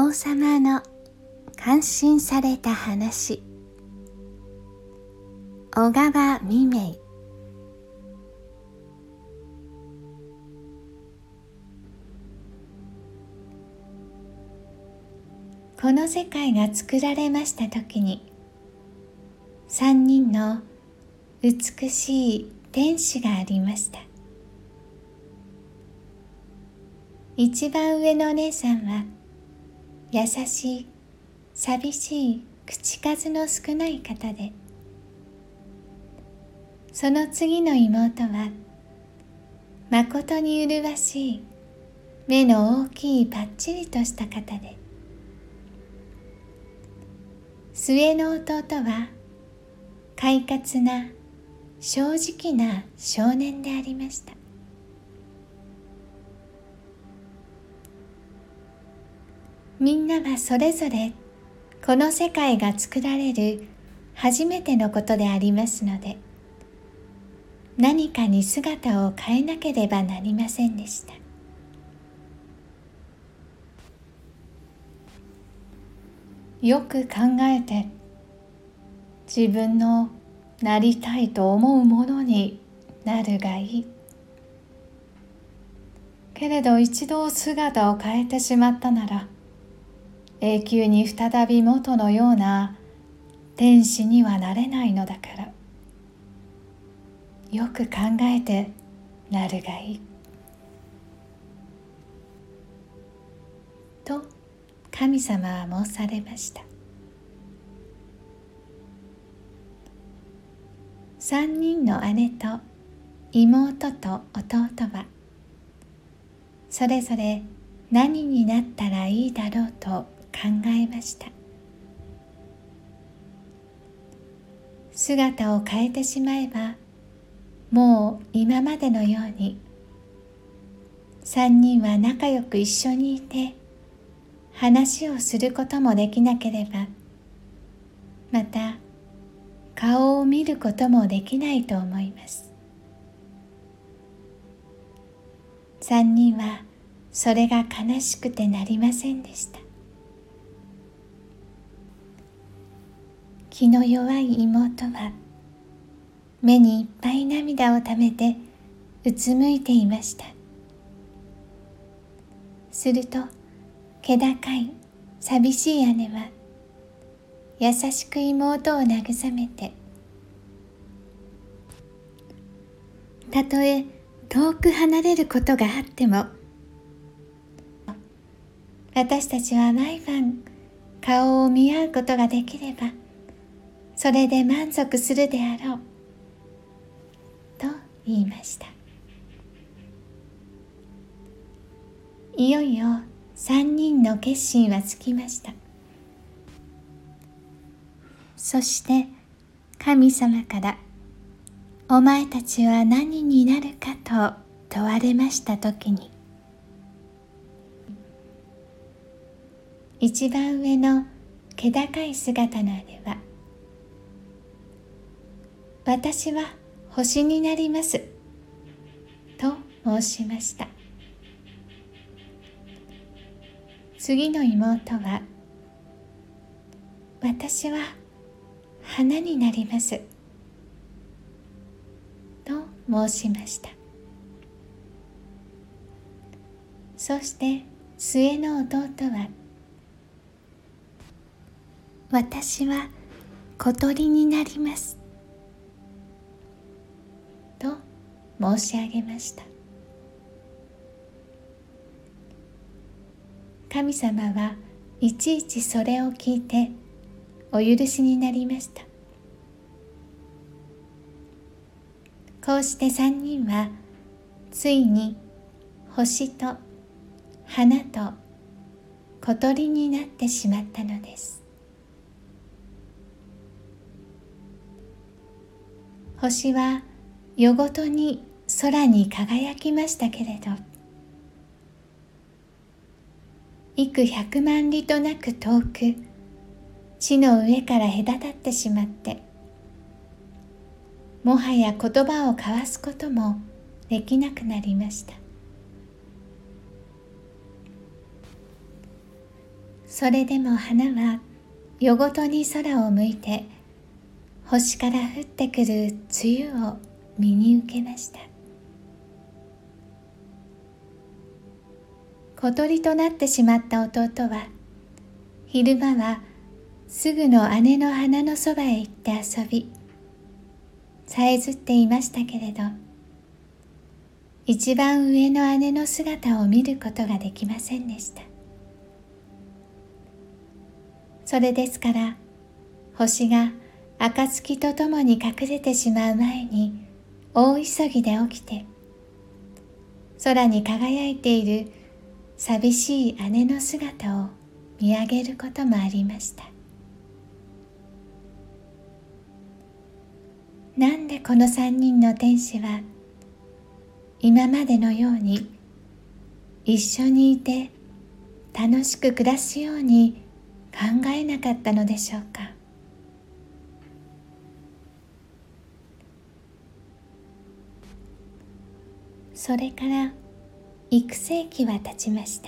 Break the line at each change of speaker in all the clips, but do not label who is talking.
王様の感心された話。小川未明。この世界が作られましたときに、3人の美しい天使がありました。一番上のお姉さんは優しい、寂しい口数の少ない方で、その次の妹はまことに麗しい目の大きいパッチリとした方で、末の弟は快活な正直な少年でありました。みんなはそれぞれこの世界が作られる初めてのことでありますので、何かに姿を変えなければなりませんでした。よく考えて、自分のなりたいと思うものになるがいい。けれど一度姿を変えてしまったなら、永久に再び元のような天使にはなれないのだから、よく考えてなるがいい。と神様は申されました。3人の姉と妹と弟は、それぞれ何になったらいいだろうと考えました。姿を変えてしまえば、もう今までのように3人は仲良く一緒にいて話をすることもできなければ、また顔を見ることもできないと思います。3人はそれが悲しくてなりませんでした。気の弱い妹は目にいっぱい涙をためてうつむいていました。すると気高い寂しい姉は優しく妹を慰めて、たとえ遠く離れることがあっても、私たちは毎晩顔を見合うことができれば、それで満足するであろうと言いました。いよいよ3人の決心はつきました。そして神様から、お前たちは何になるかと問われましたときに、一番上の気高い姿の姉は、私は星になりますと申しました。次の妹は、私は花になりますと申しました。そして末の弟は、私は小鳥になりますと申し上げました。神様はいちいちそれを聞いてお許しになりました。こうして3人はついに星と花と小鳥になってしまったのです。星は夜ごとに空に輝きましたけれど、幾百万里となく遠く地の上から隔たってしまって、もはや言葉を交わすこともできなくなりました。 それでも花は夜ごとに空を向いて星から降ってくる梅雨を見に受けました。小鳥となってしまった弟は昼間はすぐの姉の花のそばへ行って遊び、さえずっていましたけれど、一番上の姉の姿を見ることができませんでした。それですから、星が暁とともに隠れてしまう前に大急ぎで起きて、空に輝いている寂しい姉の姿を見上げることもありました。なんでこの三人の天使は今までのように一緒にいて楽しく暮らすように考えなかったのでしょうか。それから幾世紀は経ちました。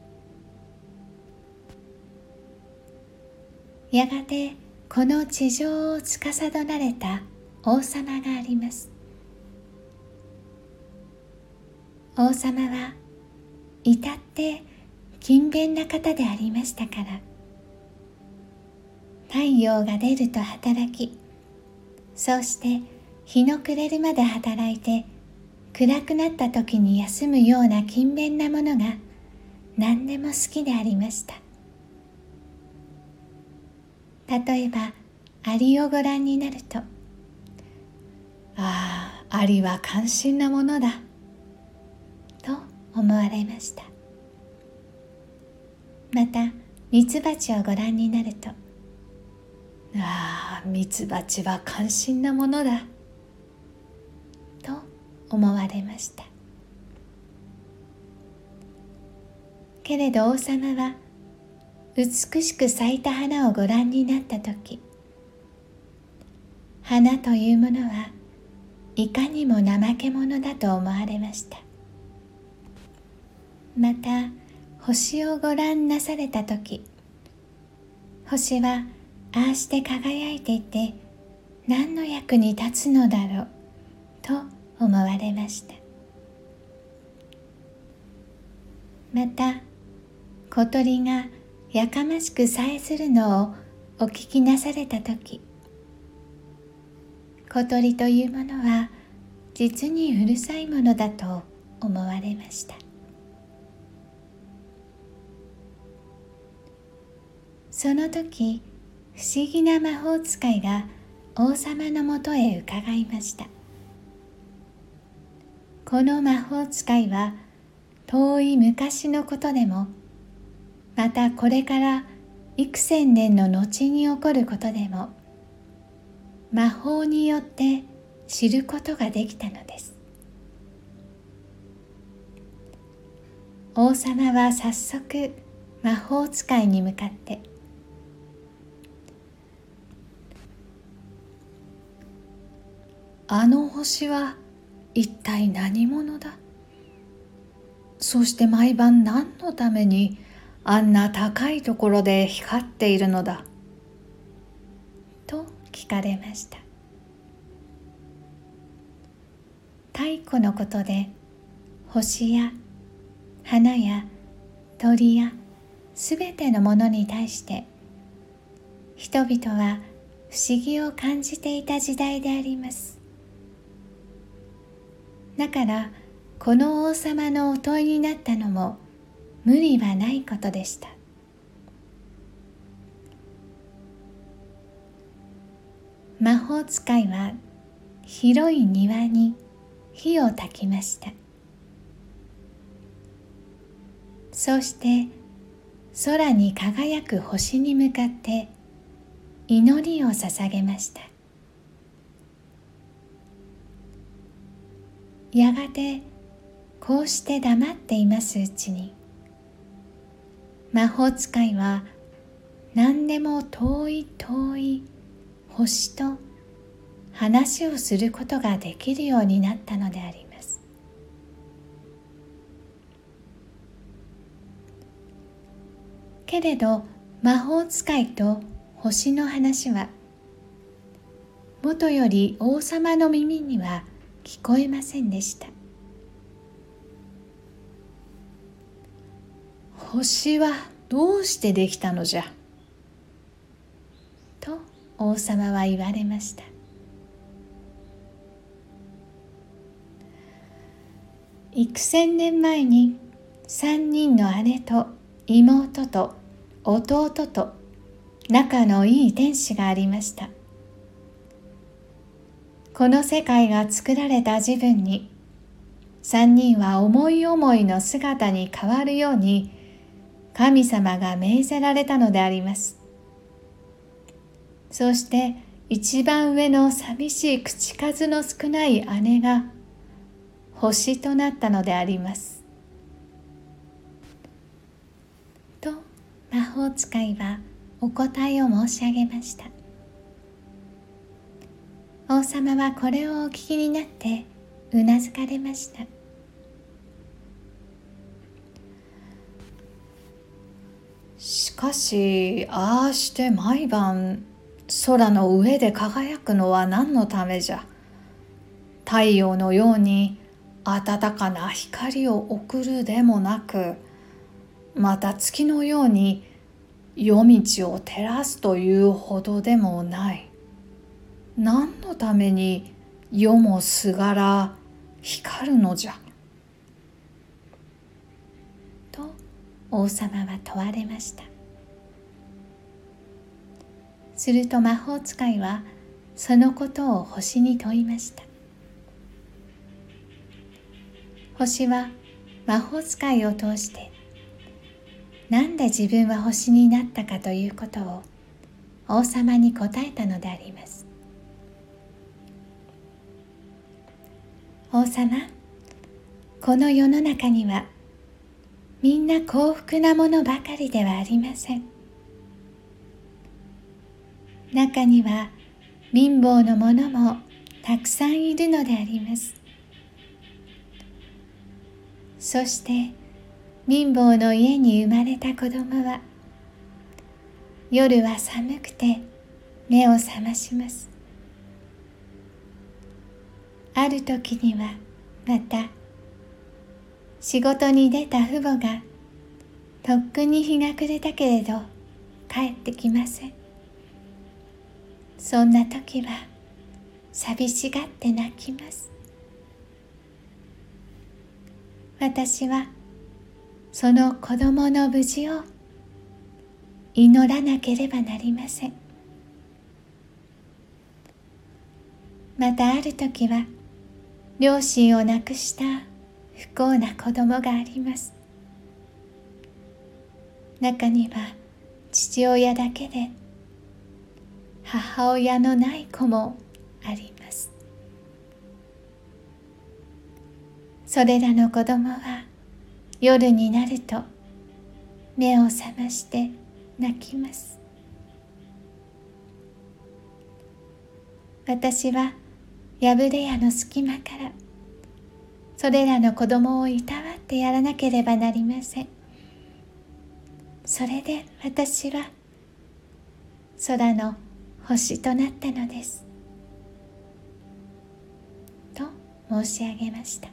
やがてこの地上を司られた王様があります。王様は至って勤勉な方でありましたから、太陽が出ると働き、そうして日の暮れるまで働いて、暗くなった時に休むような勤勉なものが何でも好きでありました。例えばアリをご覧になると、ああ、アリは感心なものだと思われました。またミツバチをご覧になると、ああ、ミツバチは感心なものだと思われました。けれど王様は美しく咲いた花をご覧になったとき、花というものはいかにも怠け者だと思われました。また星をご覧なされたとき、星はああして輝いていて何の役に立つのだろうと思われました。また小鳥がやかましくさえずるのをお聞きなされたとき、小鳥というものは実にうるさいものだと思われました。その時、不思議な魔法使いが王様のもとへ伺いました。この魔法使いは遠い昔のことでも、またこれから幾千年の後に起こることでも、魔法によって知ることができたのです。王様は早速魔法使いに向かって、あの星は一体何者だ。そして毎晩何のためにあんな高いところで光っているのだと聞かれました。太古のことで、星や花や鳥やすべてのものに対して人々は不思議を感じていた時代であります。だからこの王様のお問いになったのも無理はないことでした。魔法使いは広い庭に火を焚きました。そして空に輝く星に向かって祈りを捧げました。やがてこうして黙っていますうちに、魔法使いは何でも遠い遠い星と話をすることができるようになったのであります。けれど魔法使いと星の話はもとより王様の耳には聞こえませんでした。星はどうしてできたのじゃと王様は言われました。幾千年前に3人の姉と妹と弟と仲のいい天使がありました。この世界が作られた時分に3人は思い思いの姿に変わるように神様が命ぜられたのであります。そして一番上の寂しい口数の少ない姉が星となったのであります。と魔法使いはお答えを申し上げました。王様はこれをお聞きになってうなずかれました。しかし、ああして毎晩空の上で輝くのは何のためじゃ。太陽のように暖かな光を送るでもなく、また月のように夜道を照らすというほどでもない。何のために夜もすがら光るのじゃ。と王様は問われました。すると魔法使いはそのことを星に問いました。星は魔法使いを通してなんで自分は星になったかということを王様に答えたのであります。王様、この世の中にはみんな幸福なものばかりではありません。中には貧乏の者もたくさんいるのであります。そして貧乏の家に生まれた子供は夜は寒くて目を覚まします。ある時にはまた仕事に出た父母がとっくに日が暮れたけれど帰ってきません。そんな時は寂しがって泣きます。私はその子供の無事を祈らなければなりません。またある時は両親を亡くした不幸な子供があります。中には父親だけで母親のない子もあります。それらの子供は夜になると目を覚まして泣きます。私は破れ屋の隙間からそれらの子供をいたわってやらなければなりません。それで私は空の星となったのです。と申し上げました。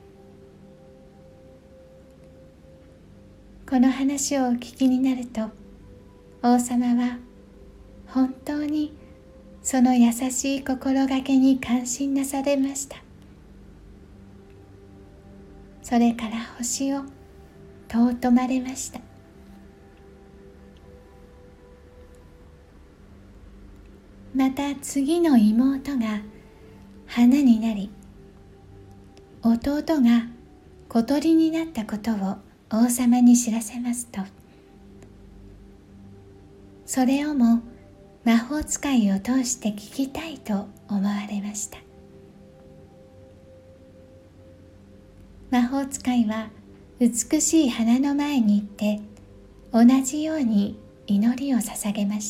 この話をお聞きになると、王様は本当にその優しい心がけに感心なされました。それから星を尊まれました。また次の妹が花になり、弟が小鳥になったことを王様に知らせますと、それをも魔法使いを通して聞きたいと思われました。魔法使いは美しい花の前に行って同じように祈りを捧げました。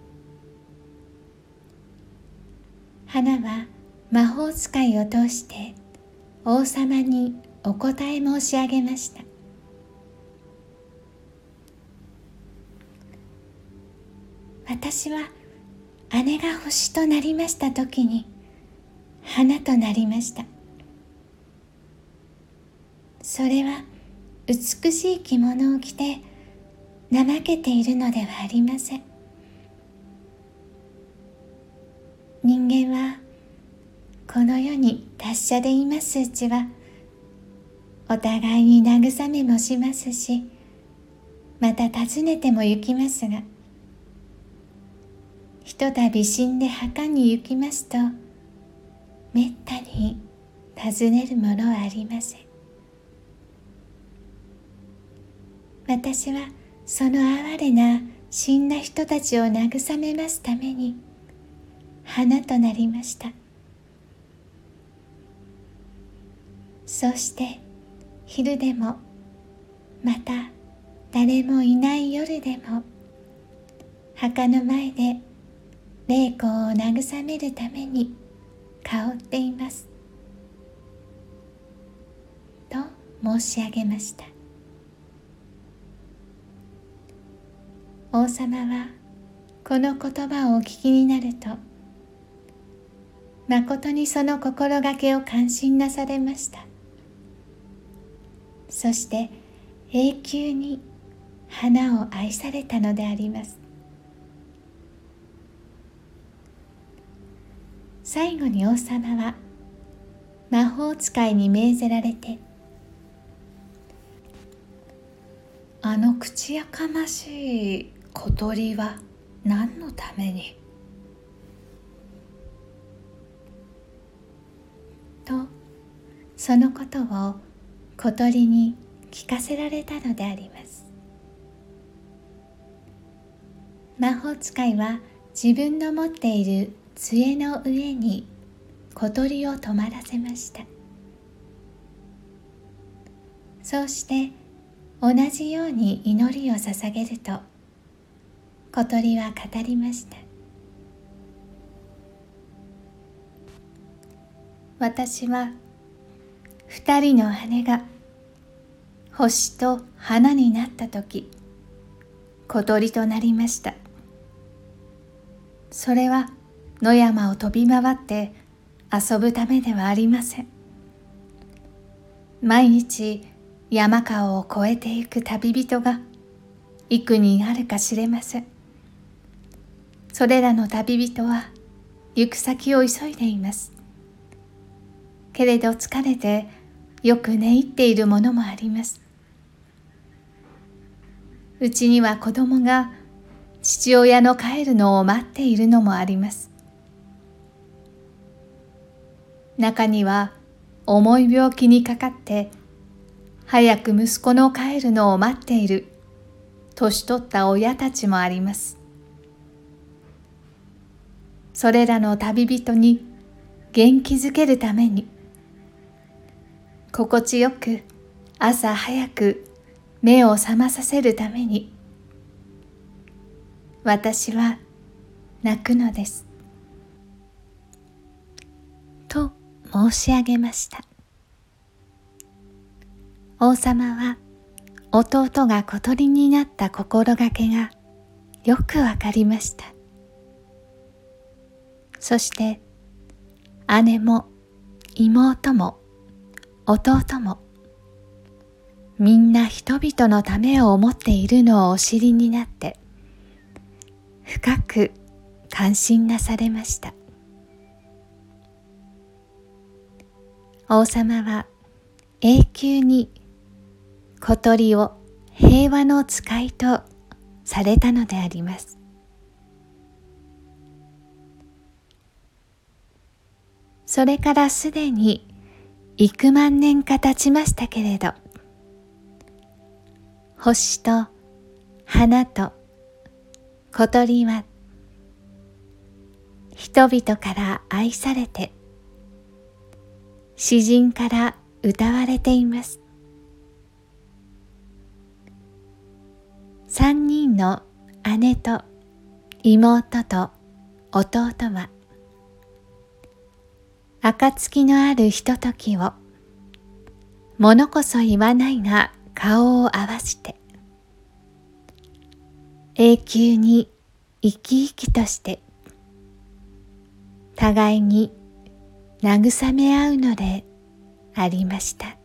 花は魔法使いを通して王様にお答え申し上げました。 私は姉が星となりましたときに花となりました。それは美しい着物を着て怠けているのではありません。人間はこの世に達者でいますうちはお互いに慰めもしますし、また訪ねても行きますが、ひとたび死んで墓に行きますと、めったに訪ねるものはありません。私はその哀れな死んだ人たちを慰めますために花となりました。そして昼でも、また誰もいない夜でも、墓の前で霊魂を慰めるために香っていますと申し上げました。王様はこの言葉をお聞きになると、まことにその心がけを感心なされました。そして永久に花を愛されたのであります。最後に王様は魔法使いに命ぜられて、あの口やかましい小鳥は何のためにと、そのことを小鳥に聞かせられたのであります。魔法使いは自分の持っている杖の上に小鳥を止まらせました。そうして同じように祈りを捧げると、小鳥は語りました。私は二人の姉が星と花になったとき、小鳥となりました。それは野山を飛び回って遊ぶためではありません。毎日山川を越えていく旅人が幾人あるか知れません。それらの旅人は行く先を急いでいます。けれど疲れてよく寝入っているものもあります。うちには子供が父親の帰るのを待っているのもあります。中には重い病気にかかって早く息子の帰るのを待っている年取った親たちもあります。それらの旅人に元気づけるために、心地よく朝早く目を覚まさせるために、私は泣くのです。と申し上げました。王様は弟が小鳥になった心がけがよくわかりました。そして姉も妹も弟もみんな人々のためを思っているのをお知りになって、深く感心なされました。王様は永久に小鳥を平和の使いとされたのであります。それからすでに幾万年か経ちましたけれど、星と花と小鳥は人々から愛されて、詩人から歌われています。三人の姉と妹と弟は、暁のあるひとときを、物こそ言わないが顔を合わせて、永久に生き生きとして互いに慰め合うのでありました。